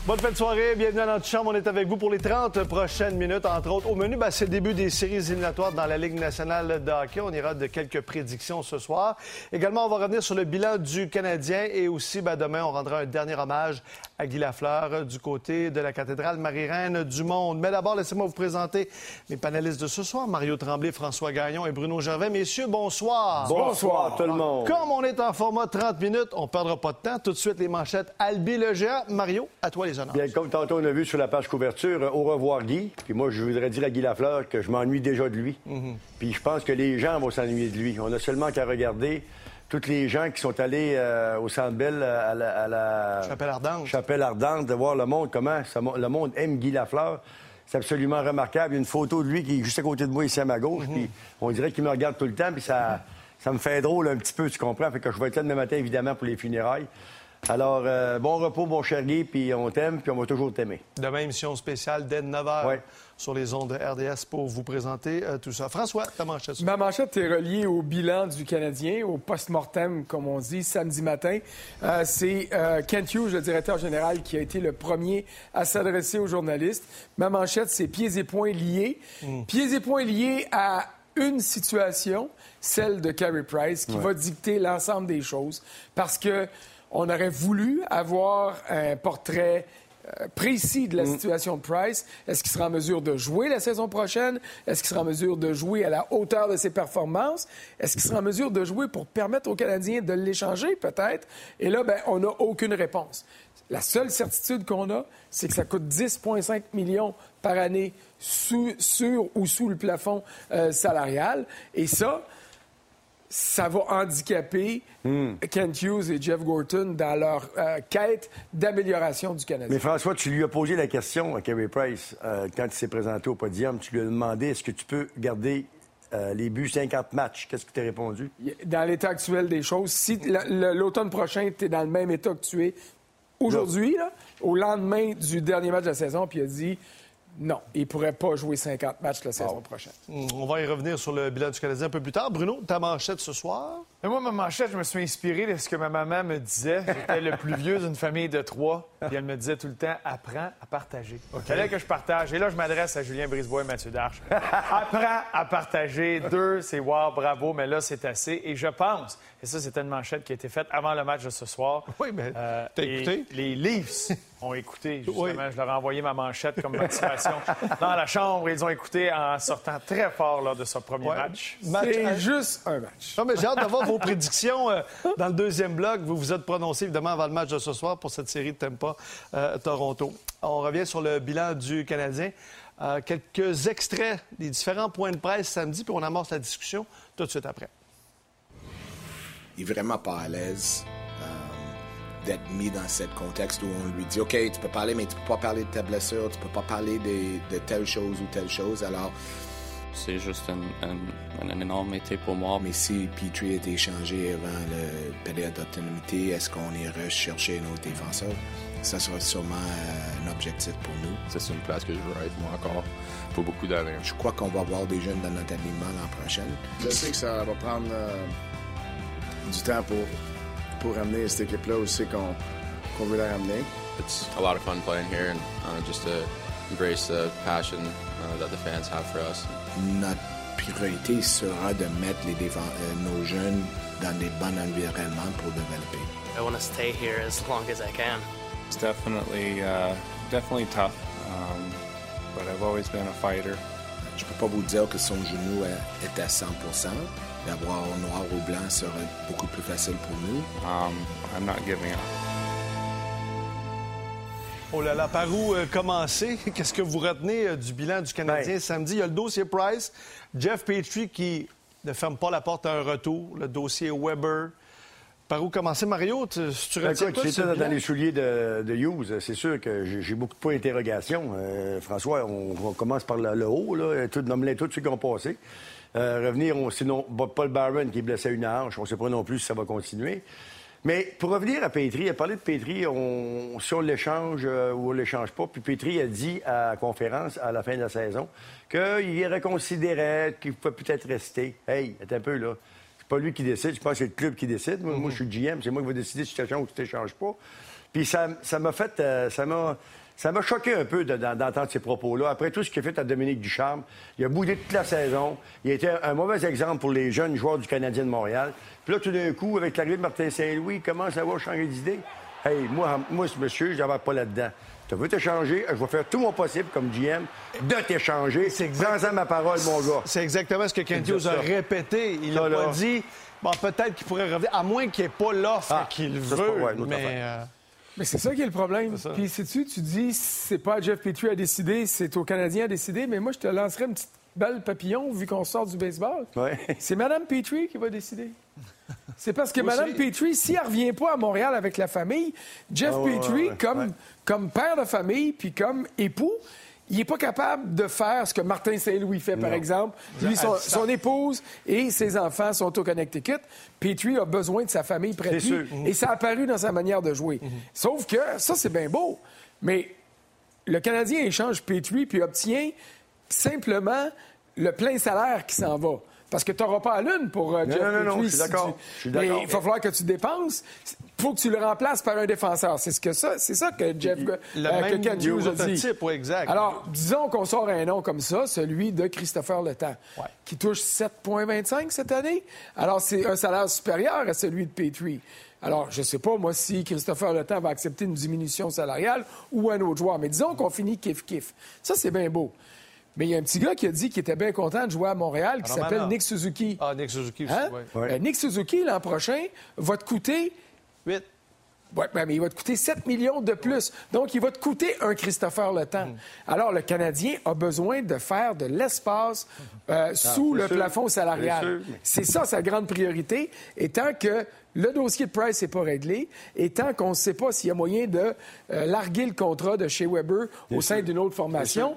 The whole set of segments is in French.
Bonne fin de soirée, bienvenue à notre chambre. On est avec vous pour les 30 prochaines minutes. Entre autres, au menu, c'est le début des séries éliminatoires dans la Ligue nationale de hockey. On ira de quelques prédictions ce soir. Également, on va revenir sur le bilan du Canadien et aussi, demain, on rendra un dernier hommage à Guy Lafleur du côté de la cathédrale Marie-Reine du Monde. Mais d'abord, laissez-moi vous présenter mes panélistes de ce soir. Mario Tremblay, François Gagnon et Bruno Gervais. Messieurs, bonsoir. Bonsoir tout le monde. Comme on est en format 30 minutes, on ne perdra pas de temps. Tout de suite, les manchettes. Albi le géant. Mario, à toi les honneurs. Bien, comme tantôt on a vu sur la page couverture, au revoir Guy. Puis moi, je voudrais dire à Guy Lafleur que je m'ennuie déjà de lui. Puis je pense que les gens vont s'ennuyer de lui. On a seulement qu'à regarder tous les gens qui sont allés au Centre Bell à la Chapelle Ardente, de voir le monde, comment le monde aime Guy Lafleur. C'est absolument remarquable. Il y a une photo de lui qui est juste à côté de moi, ici à ma gauche. Puis on dirait qu'il me regarde tout le temps. Puis ça me fait drôle un petit peu, tu comprends? Fait que je vais être là demain matin, évidemment, pour les funérailles. Alors, bon repos, mon cher Guy, puis on t'aime, puis on va toujours t'aimer. Demain, émission spéciale dès 9h sur les ondes de RDS pour vous présenter tout ça. François, ta manchette. Ma manchette est reliée au bilan du Canadien, au post-mortem, comme on dit, samedi matin. C'est Kent Hughes, le directeur général, qui a été le premier à s'adresser aux journalistes. Ma manchette, c'est pieds et poings liés. Pieds et poings liés à une situation, celle de Carey Price, qui va dicter l'ensemble des choses. Parce que on aurait voulu avoir un portrait précis de la situation de Price. Est-ce qu'il sera en mesure de jouer la saison prochaine? Est-ce qu'il sera en mesure de jouer à la hauteur de ses performances? Est-ce qu'il sera en mesure de jouer pour permettre aux Canadiens de l'échanger, peut-être? Et là, on n'a aucune réponse. La seule certitude qu'on a, c'est que ça coûte 10,5 millions par année sur ou sous le plafond salarial. Et ça va handicaper Kent Hughes et Jeff Gorton dans leur quête d'amélioration du Canadien. Mais François, tu lui as posé la question à Carey Price quand il s'est présenté au podium. Tu lui as demandé est-ce que tu peux garder les buts 50 matchs. Qu'est-ce que tu as répondu? Dans l'état actuel des choses, si l'automne prochain, tu es dans le même état que tu es aujourd'hui, au lendemain du dernier match de la saison, puis il a dit non, il ne pourrait pas jouer 50 matchs la saison prochaine. On va y revenir sur le bilan du Canadien un peu plus tard. Bruno, ta manchette ce soir? Mais moi, ma manchette, je me suis inspiré de ce que ma maman me disait. J'étais le plus vieux d'une famille de 3. Puis elle me disait tout le temps, apprends à partager. Il fallait que je partage. Et là, je m'adresse à Julien Brisebois et Mathieu Darche. Apprends à partager. 2, c'est wow, bravo, mais là, c'est assez. Et je pense, et ça, c'était une manchette qui a été faite avant le match de ce soir. Oui, mais t'as écouté? Les Leafs ont écouté, justement. Oui. Je leur ai envoyé ma manchette comme motivation dans la chambre. Ils ont écouté en sortant très fort lors de ce premier match. C'est juste un match. Non, mais j'ai hâte d'avoir vos prédictions dans le deuxième bloc. Vous vous êtes prononcé, évidemment, avant le match de ce soir pour cette série de Tampa Toronto. On revient sur le bilan du Canadien. Quelques extraits des différents points de presse samedi, puis on amorce la discussion tout de suite après. Il est vraiment pas à l'aise d'être mis dans ce contexte où on lui dit « OK, tu peux parler, mais tu peux pas parler de ta blessure, tu peux pas parler de telle chose ou telle chose. » Alors, c'est juste un énorme été pour moi. Mais si Petrie a été échangé avant la période d'autonomité, est-ce qu'on irait chercher nos défenseurs? Ça sera sûrement un objectif pour nous. C'est une place que je veux être, moi, encore, pour beaucoup d'années. Je crois qu'on va avoir des jeunes dans notre alignement l'an prochain. Je sais que ça va prendre du temps pour ramener cette équipe-là aussi qu'on veut la ramener. It's a lot of fun playing here and just to embrace the passion that the fans have for us. Notre priorité sera de mettre nos jeunes dans des bons environnements pour développer. I want to stay here as long as I can. It's definitely tough, but I've always been a fighter. Je peux pas vous dire que son genou est à 100%. D'avoir noir ou blanc serait beaucoup plus facile pour nous. I'm not giving up. Oh là là, par où commencer? Qu'est-ce que vous retenez du bilan du Canadien samedi? Il y a le dossier Price, Jeff Petrie qui ne ferme pas la porte à un retour, le dossier Weber. Par où commencer, Mario? Tu retiens quoi? J'étais dans les souliers de Hughes. C'est sûr que j'ai beaucoup de points d'interrogation. François, on commence par le haut, là. Nomme-les tous ceux qui ont passé. Revenir, sinon, Paul Barron qui est blessé à une hanche. On ne sait pas non plus si ça va continuer. Mais pour revenir à Petrie, à parler de Petrie, si on l'échange ou on ne l'échange pas, puis Petrie a dit à la conférence à la fin de la saison qu'il reconsidérait qu'il pouvait peut-être rester. Hey, attends un peu, là. pas lui qui décide. Je pense que c'est le club qui décide. Moi, je suis GM. C'est moi qui vais décider si tu t'échanges ou tu t'échanges pas. Puis ça m'a fait... Ça m'a choqué un peu d'entendre ces propos-là. Après tout ce qu'il a fait à Dominique Ducharme, il a boudé toute la saison. Il a été un mauvais exemple pour les jeunes joueurs du Canadien de Montréal. Puis là, tout d'un coup, avec l'arrivée de Martin Saint-Louis, il commence à avoir changé d'idée. Hey, moi, ce monsieur, je n'embarque pas là-dedans. Tu veux t'échanger, je vais faire tout mon possible comme GM de t'échanger. Prends-en ma parole, mon gars. C'est exactement ce que Kent Hughes a répété. Il n'a pas dit, bon, peut-être qu'il pourrait revenir, à moins qu'il n'y ait pas l'offre qu'il veut. Mais c'est ça qui est le problème. Puis, sais-tu, tu dis, c'est pas à Jeff Petrie à décider, c'est aux Canadiens à décider, mais moi, je te lancerais une petite balle papillon, vu qu'on sort du baseball. Ouais. C'est Mme Petrie qui va décider. C'est parce que Mme Petrie, si elle ne revient pas à Montréal avec la famille, Jeff Petrie, comme père de famille, puis comme époux, il n'est pas capable de faire ce que Martin Saint-Louis fait, par exemple. Lui, son épouse et ses enfants sont au Connecticut. Petrie a besoin de sa famille près de lui. Et ça a apparu dans sa manière de jouer. Sauf que ça, c'est bien beau. Mais le Canadien échange Petrie puis obtient simplement le plein salaire qui s'en va. Parce que tu n'auras pas à l'une pour Jeff Petrie. Non, je suis d'accord. Mais il va falloir que tu dépenses. Il faut que tu le remplaces par un défenseur. C'est ça que Kent Hughes a dit. Exact. Alors, disons qu'on sort un nom comme ça, celui de Christopher Le Temps, qui touche 7,25 cette année. Alors, c'est un salaire supérieur à celui de Petrie. Alors, je ne sais pas, moi, si Christopher Le Temps va accepter une diminution salariale ou un autre joueur. Mais disons qu'on finit kiff-kiff. Ça, c'est bien beau. Mais il y a un petit gars qui a dit qu'il était bien content de jouer à Montréal, qui s'appelle Nick Suzuki. Ah, Nick Suzuki aussi, Nick Suzuki, l'an prochain, va te coûter... 8. Oui, mais il va te coûter 7 millions de plus. Donc, il va te coûter un Christopher Le Temps. Alors, le Canadien a besoin de faire de l'espace sous le plafond salarial. C'est ça, sa grande priorité. Et tant que le dossier de Price n'est pas réglé, et tant qu'on ne sait pas s'il y a moyen de larguer le contrat de Shea Weber au sein d'une autre formation,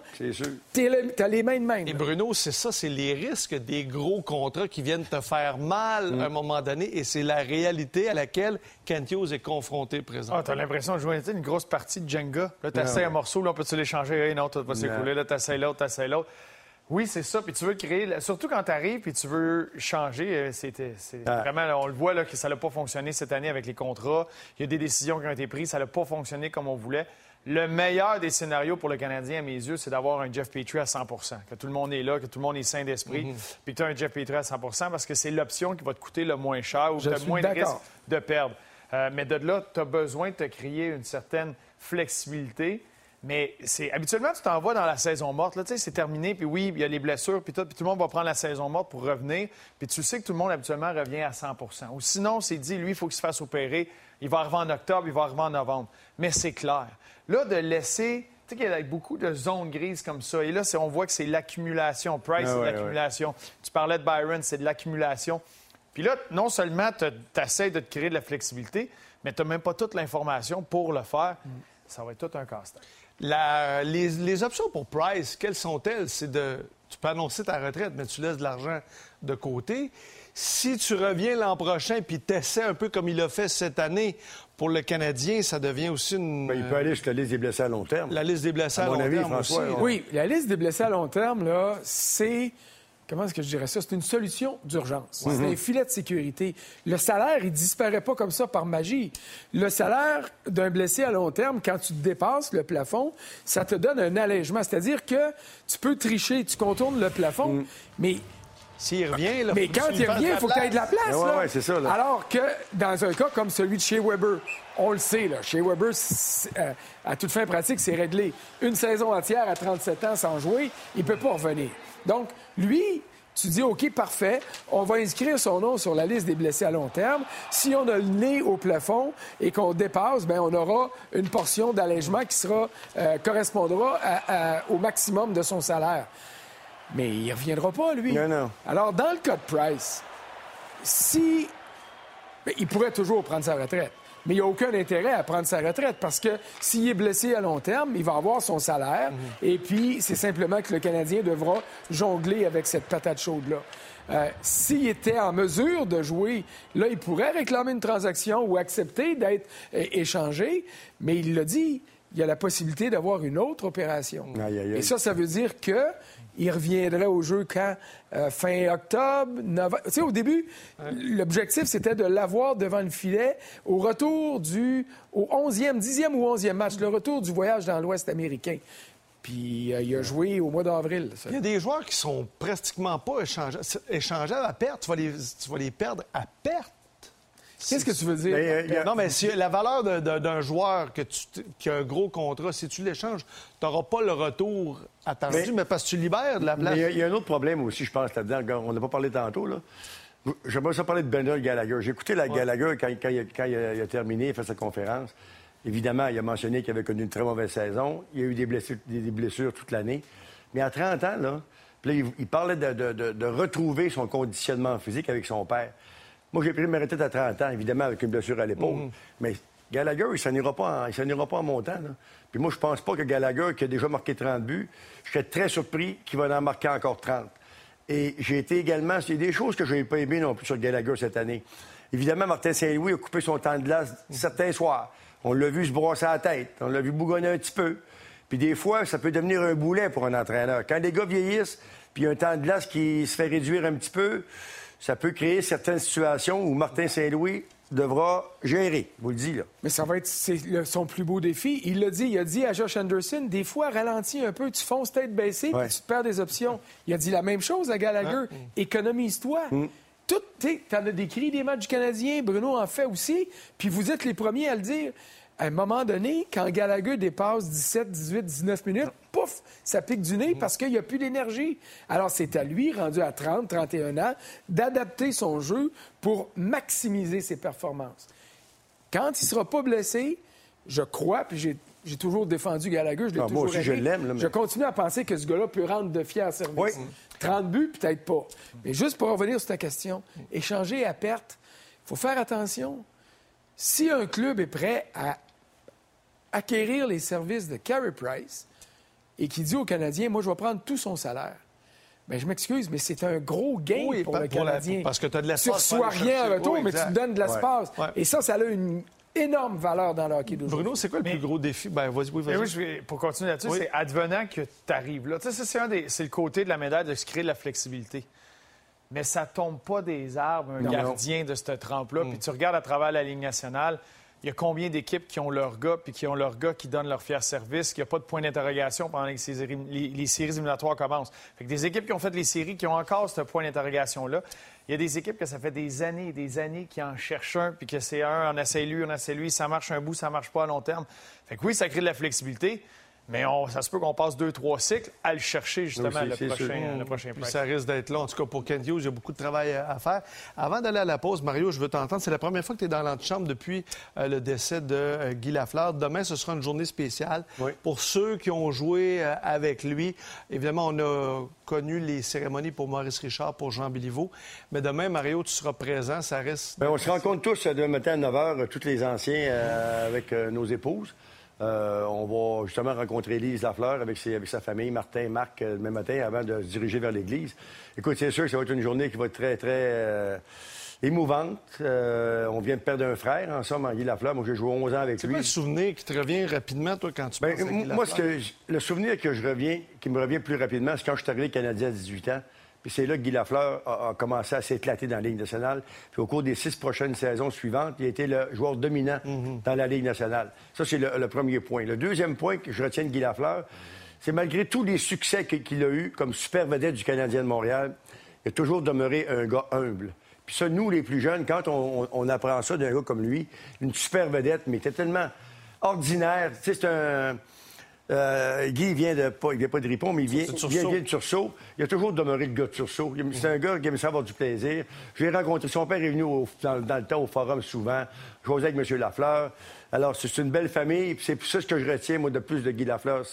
t'as les mains de même. Et Bruno, c'est ça, c'est les risques des gros contrats qui viennent te faire mal à un moment donné, et c'est la réalité à laquelle Kent Hughes est confronté présentement. Ah, t'as l'impression de jouer une grosse partie de Jenga. Là, t'essayes un morceau, là, on peut-tu l'échanger? Hey, non, tu vas s'écouler. Là, t'essayes l'autre, Oui, c'est ça. Puis tu veux créer... Surtout quand tu arrives puis tu veux changer, vraiment... On le voit là, que ça n'a pas fonctionné cette année avec les contrats. Il y a des décisions qui ont été prises. Ça n'a pas fonctionné comme on voulait. Le meilleur des scénarios pour le Canadien, à mes yeux, c'est d'avoir un Jeff Petrie à 100 %. Que tout le monde est là, que tout le monde est sain d'esprit. Puis que tu as un Jeff Petrie à 100 % parce que c'est l'option qui va te coûter le moins cher ou tu as moins de risque de perdre. Mais de là, tu as besoin de te créer une certaine flexibilité. Mais habituellement, tu t'en vas dans la saison morte. Là, c'est terminé, puis oui, il y a les blessures, puis tout le monde va prendre la saison morte pour revenir. Puis tu sais que tout le monde, habituellement, revient à 100 % Ou sinon, c'est dit, lui, il faut qu'il se fasse opérer. Il va arriver en octobre, il va arriver en novembre. Mais c'est clair. Là, de laisser... Tu sais qu'il y a beaucoup de zones grises comme ça. Et là, on voit que c'est l'accumulation. Price, c'est de l'accumulation. Tu parlais de Byron, c'est de l'accumulation. Puis là, non seulement tu essaies de te créer de la flexibilité, mais tu n'as même pas toute l'information pour le faire. Ça va être tout un casse-tête. Les options pour Price, quelles sont-elles? Tu peux annoncer ta retraite, mais tu laisses de l'argent de côté. Si tu reviens l'an prochain puis tu essaies un peu comme il a fait cette année pour le Canadien, ça devient aussi une... il peut aller sur la liste des blessés à long terme. La liste des blessés à long terme François, aussi. Oui, la liste des blessés à long terme, là, c'est... Comment est-ce que je dirais ça? C'est une solution d'urgence. C'est un filet de sécurité. Le salaire, il disparaît pas comme ça par magie. Le salaire d'un blessé à long terme, quand tu dépasses le plafond, ça te donne un allègement. C'est-à-dire que tu peux tricher, tu contournes le plafond, mais... S'il revient, là, mais quand il revient, il faut que tu aies de la place. Là. C'est ça, là. Alors que dans un cas comme celui de Shea Weber, on le sait, là, Shea Weber, à toute fin pratique, c'est réglé. Une saison entière à 37 ans sans jouer, il ne peut pas revenir. Donc, lui, tu dis, OK, parfait, on va inscrire son nom sur la liste des blessés à long terme. Si on a le nez au plafond et qu'on dépasse, bien, on aura une portion d'allègement qui correspondra au maximum de son salaire. Mais il ne reviendra pas, lui. Non. Alors, dans le cas de Price, il pourrait toujours prendre sa retraite. Mais il n'y a aucun intérêt à prendre sa retraite parce que s'il est blessé à long terme, il va avoir son salaire. Et puis, c'est simplement que le Canadien devra jongler avec cette patate chaude-là. S'il était en mesure de jouer, là, il pourrait réclamer une transaction ou accepter d'être échangé. Mais il l'a dit, il y a la possibilité d'avoir une autre opération. Aïe, aïe, aïe. Et ça veut dire qu'il reviendrait au jeu quand? Fin octobre, novembre. Tu sais, au début, l'objectif, c'était de l'avoir devant le filet au retour au 10e ou 11e match, le retour du voyage dans l'Ouest américain. Puis il a joué au mois d'avril. Ça. Il y a des joueurs qui sont pratiquement pas échangeables à perte. Tu vas les perdre à perte. Qu'est-ce que tu veux dire? Non, mais si la valeur d'un joueur qui a un gros contrat, si tu l'échanges, tu n'auras pas le retour attendu, mais parce que tu libères de la place. Mais il y a un autre problème aussi, je pense, là-dedans. On n'a pas parlé tantôt, là. J'aimerais ça parler de Brendan Gallagher. J'ai écouté Gallagher quand il a terminé, il a fait sa conférence. Évidemment, il a mentionné qu'il avait connu une très mauvaise saison. Il y a eu des blessures toute l'année. Mais à 30 ans, là, il parlait de retrouver son conditionnement physique avec son père. Moi, j'ai pris ma retraite à 30 ans, évidemment, avec une blessure à l'épaule. Mais Gallagher, il s'en ira pas en montant. Là. Puis moi, je pense pas que Gallagher, qui a déjà marqué 30 buts, je serais très surpris qu'il va en marquer encore 30. Et j'ai été également... Il y a des choses que je n'ai pas aimées non plus sur Gallagher cette année. Évidemment, Martin Saint-Louis a coupé son temps de glace certains soirs. On l'a vu se brosser la tête. On l'a vu bougonner un petit peu. Puis des fois, ça peut devenir un boulet pour un entraîneur. Quand les gars vieillissent, puis il y a un temps de glace qui se fait réduire un petit peu... Ça peut créer certaines situations où Martin Saint-Louis devra gérer, vous le dites, là. Mais ça va être son plus beau défi. Il a dit à Josh Anderson, des fois, ralentis un peu, tu fonces tête baissée, puis tu te perds des options. Il a dit la même chose à Gallagher. Économise-toi. T'en as décrit des matchs du Canadien, Bruno en fait aussi, puis vous êtes les premiers à le dire. À un moment donné, quand Gallagher dépasse 17, 18, 19 minutes, pouf, ça pique du nez parce qu'il n'y a plus d'énergie. Alors, c'est à lui, rendu à 30, 31 ans, d'adapter son jeu pour maximiser ses performances. Quand il ne sera pas blessé, je crois, puis j'ai toujours défendu Gallagher, je l'ai toujours moi aussi, aimé. je l'aime. Là, mais... Je continue à penser que ce gars-là peut rendre de fiers services. Oui. 30 buts, peut-être pas. Mais juste pour revenir sur ta question, échanger à perte, il faut faire attention. Si un club est prêt à acquérir les services de Carey Price et qui dit aux Canadiens, moi, je vais prendre tout son salaire, bien, je m'excuse, mais c'est un gros gain pour le Canadien. Parce que tu as de l'espace. Tu reçois rien en retour, mais tu donnes de l'espace. Ouais. Et ça a une énorme valeur dans le hockey d'aujourd'hui. Bruno, c'est quoi le plus gros défi? Ben, vas-y. Oui, pour continuer là-dessus, c'est advenant que tu arrives là. Tu sais, c'est le côté de la médaille de se créer de la flexibilité. Mais ça tombe pas des arbres, gardien de cette trempe-là. Puis tu regardes à travers la Ligue nationale, il y a combien d'équipes qui ont leur gars, puis qui ont leur gars qui donnent leur fier service, qu'il n'y a pas de point d'interrogation pendant que les séries éliminatoires commencent. Fait que des équipes qui ont fait les séries, qui ont encore ce point d'interrogation-là. Il y a des équipes que ça fait des années qui en cherchent un, puis que c'est on essaie lui, ça marche un bout, ça marche pas à long terme. Fait que oui, ça crée de la flexibilité, mais ça se peut qu'on passe 2-3 cycles à le chercher, justement, le prochain Puis ça risque d'être long. En tout cas, pour Kent Hughes, il y a beaucoup de travail à faire. Avant d'aller à la pause, Mario, je veux t'entendre. C'est la première fois que tu es dans l'antichambre depuis le décès de Guy Lafleur. Demain, ce sera une journée spéciale pour ceux qui ont joué avec lui. Évidemment, on a connu les cérémonies pour Maurice Richard, pour Jean Béliveau. Mais demain, Mario, tu seras présent. Ça reste... Bien, on se rencontre tous demain matin à 9 h, tous les anciens avec nos épouses. On va justement rencontrer Lise Lafleur avec sa famille, Martin, Marc, demain matin, avant de se diriger vers l'église. Écoute, c'est sûr que ça va être une journée qui va être très, très émouvante. On vient de perdre un frère, en somme, en Guy Lafleur. Moi, j'ai joué 11 ans avec lui. C'est quoi le souvenir qui te revient rapidement, toi, quand tu penses à Guy Lafleur? Moi, le souvenir qui me revient plus rapidement, c'est quand je suis arrivé Canadien à 18 ans. Puis c'est là que Guy Lafleur a commencé à s'éclater dans la Ligue nationale. Puis au cours des 6 prochaines saisons suivantes, il a été le joueur dominant dans la Ligue nationale. Ça, c'est le premier point. Le deuxième point que je retiens de Guy Lafleur, c'est malgré tous les succès qu'il a eus comme super vedette du Canadien de Montréal, il a toujours demeuré un gars humble. Puis ça, nous, les plus jeunes, quand on apprend ça d'un gars comme lui, une super vedette, mais qui était tellement ordinaire. Tu sais, c'est un... Guy, il vient pas de Ripon, mais il vient de Tursault. Il a toujours demeuré le gars de Tursault. C'est un gars qui aime ça avoir du plaisir. Je l'ai rencontré. Son père est venu dans le temps au forum souvent. Je jouais avec M. Lafleur. Alors, c'est une belle famille. Puis c'est ça ce que je retiens, moi, de plus de Guy Lafleur, c'est ça.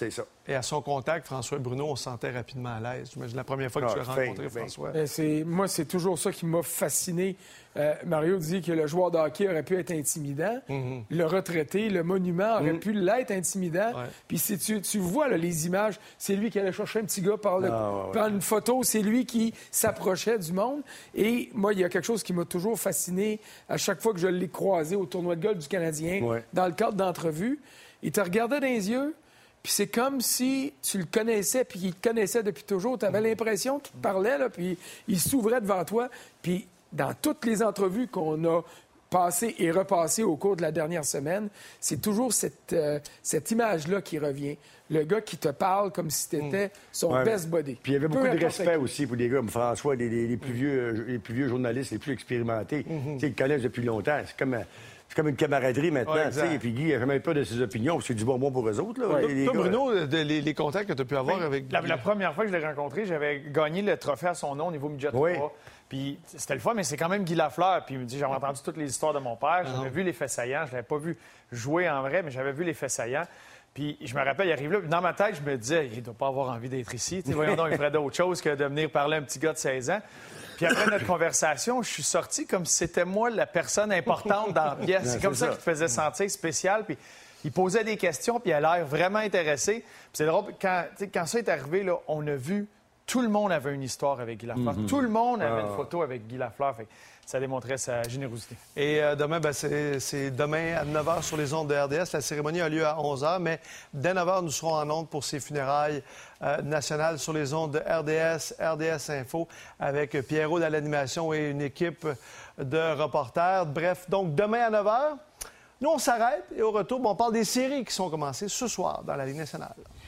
Et à son contact, François Bruno, on se sentait rapidement à l'aise. J'imagine la première fois que tu as rencontré François. Moi, c'est toujours ça qui m'a fasciné. Mario dit que le joueur de hockey aurait pu être intimidant. Le retraité, le monument aurait pu l'être intimidant. Puis si tu vois là, les images, c'est lui qui allait chercher un petit gars prendre une photo, c'est lui qui s'approchait du monde. Et moi, il y a quelque chose qui m'a toujours fasciné à chaque fois que je l'ai croisé au tournoi de golf du Canadien, dans le cadre d'entrevues. Il te regardait dans les yeux, puis c'est comme si tu le connaissais, puis il te connaissait depuis toujours. Tu avais l'impression qu'il te parlait, là, puis il s'ouvrait devant toi. Puis dans toutes les entrevues qu'on a passées et repassées au cours de la dernière semaine, c'est toujours cette image-là qui revient. Le gars qui te parle comme si c'était son best buddy. Puis il y avait beaucoup de respect aussi pour des gars comme François, les plus vieux journalistes, les plus expérimentés. Ils le connaissent depuis longtemps. C'est comme une camaraderie maintenant. Et puis Guy n'a jamais peur de ses opinions, parce que c'est du bonbon pour eux autres. Là, toi, Bruno, les contacts que tu as pu avoir avec Guy... La première fois que je l'ai rencontré, j'avais gagné le trophée à son nom au niveau midget 3. Puis c'était le fun, mais c'est quand même Guy Lafleur. Puis il me dit, j'avais entendu toutes les histoires de mon père. J'avais vu les faits saillants. Je l'avais pas vu jouer en vrai, mais j'avais vu les faits saillants. Puis je me rappelle, il arrive là, puis dans ma tête, je me disais, il doit pas avoir envie d'être ici. Voyons donc, il ferait d'autres choses que de venir parler à un petit gars de 16 ans. Puis après notre conversation, je suis sorti comme si c'était moi la personne importante dans la pièce. C'est comme ça qu'il te faisait sentir spécial. Puis il posait des questions, puis il a l'air vraiment intéressé. Puis c'est drôle, quand ça est arrivé, là, on a vu, tout le monde avait une histoire avec Guy Lafleur. Tout le monde avait une photo avec Guy Lafleur. Fait que ça démontrait sa générosité. Et demain, c'est demain à 9h sur les ondes de RDS. La cérémonie a lieu à 11h, mais dès 9h, nous serons en ondes pour ces funérailles nationales sur les ondes de RDS, RDS Info, avec Pierrot à l'animation et une équipe de reporters. Bref, donc demain à 9h, nous, on s'arrête et au retour, on parle des séries qui sont commencées ce soir dans la Ligue nationale.